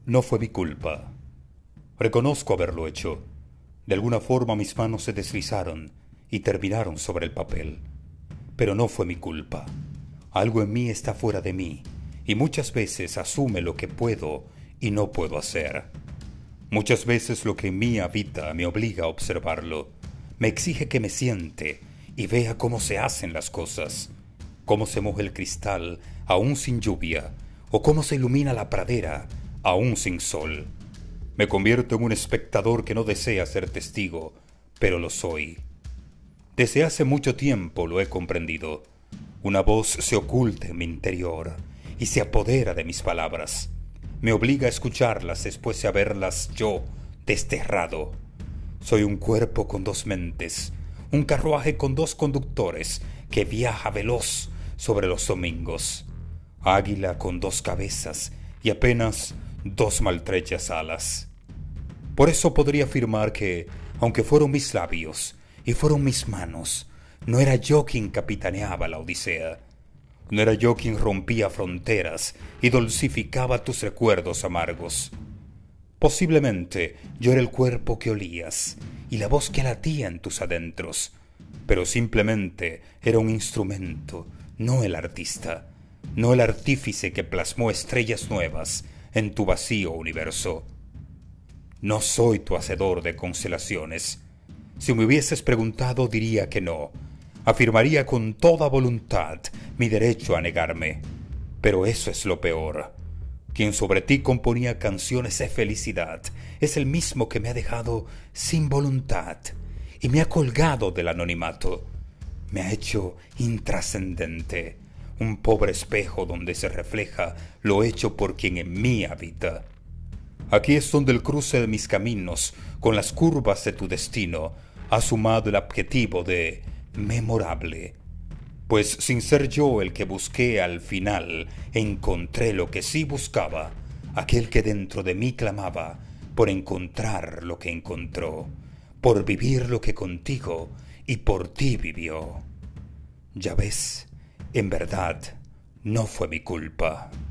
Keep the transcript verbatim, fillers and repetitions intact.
No fue mi culpa. Reconozco haberlo hecho. De alguna forma mis manos se deslizaron y terminaron sobre el papel. Pero no fue mi culpa. Algo en mí está fuera de mí y muchas veces asume lo que puedo y no puedo hacer. Muchas veces lo que en mí habita me obliga a observarlo. Me exige que me siente y vea cómo se hacen las cosas, cómo se moja el cristal aún sin lluvia, o cómo se ilumina la pradera aún sin sol. Me convierto en un espectador que no desea ser testigo, pero lo soy. Desde hace mucho tiempo lo he comprendido. Una voz se oculta en mi interior y se apodera de mis palabras. Me obliga a escucharlas después de haberlas yo desterrado. Soy un cuerpo con dos mentes, un carruaje con dos conductores que viaja veloz sobre los domingos. Águila con dos cabezas y apenas dos maltrechas alas. Por eso podría afirmar que, aunque fueron mis labios y fueron mis manos, no era yo quien capitaneaba la Odisea. No era yo quien rompía fronteras y dulcificaba tus recuerdos amargos. Posiblemente yo era el cuerpo que olías y la voz que latía en tus adentros, pero simplemente era un instrumento, no el artista, no el artífice que plasmó estrellas nuevas en tu vacío universo. No soy tu hacedor de constelaciones. Si me hubieses preguntado diría que no. Afirmaría con toda voluntad mi derecho a negarme. Pero eso es lo peor. Quien sobre ti componía canciones de felicidad es el mismo que me ha dejado sin voluntad y me ha colgado del anonimato. Me ha hecho intrascendente, un pobre espejo donde se refleja lo hecho por quien en mí habita. Aquí es donde el cruce de mis caminos con las curvas de tu destino ha sumado el adjetivo de memorable, pues sin ser yo el que busqué al final, encontré lo que sí buscaba, aquel que dentro de mí clamaba por encontrar lo que encontró, por vivir lo que contigo y por ti vivió. Ya ves, en verdad, no fue mi culpa.